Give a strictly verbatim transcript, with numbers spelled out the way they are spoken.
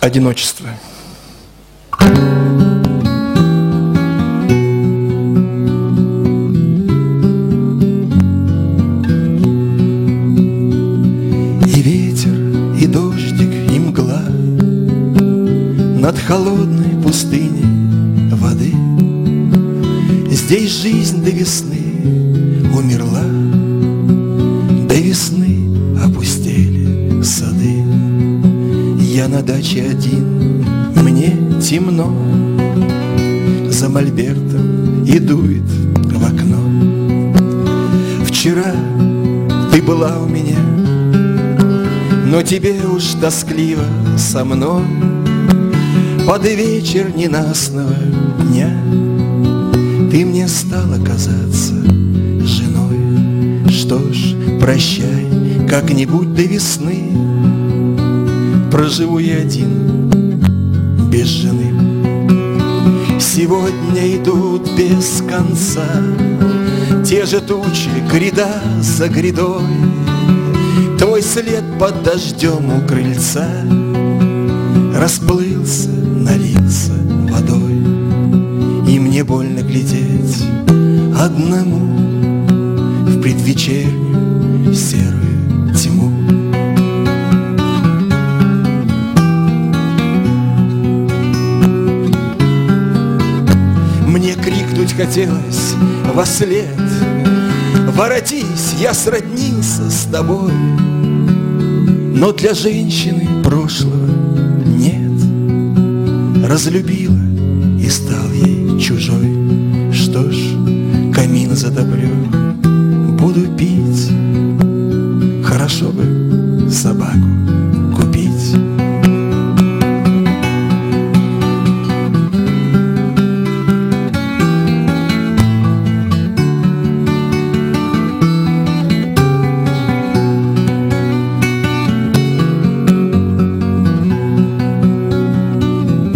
Одиночество. И ветер, и дождик, и мгла над холодной пустыней воды. Здесь жизнь до весны умерла, до весны опустели сады. Я на даче один, мне темно, за мольбертом и дует в окно. Вчера ты была у меня, но тебе уж тоскливо со мной. Под вечер ненастного дня ты мне стала казаться женой. Что ж, прощай, как-нибудь до весны проживу я один, без жены. Сегодня идут без конца те же тучи, гряда за грядой. Твой след под дождем у крыльца расплылся, налился водой. И мне больно глядеть одному в предвечернюю серую тьму. Мне крикнуть хотелось вослед: воротись, я сроднился с тобой. Но для женщины прошлого нет, разлюбила и стал ей чужой. Что ж, камин затоплю, буду пить, хорошо бы собаку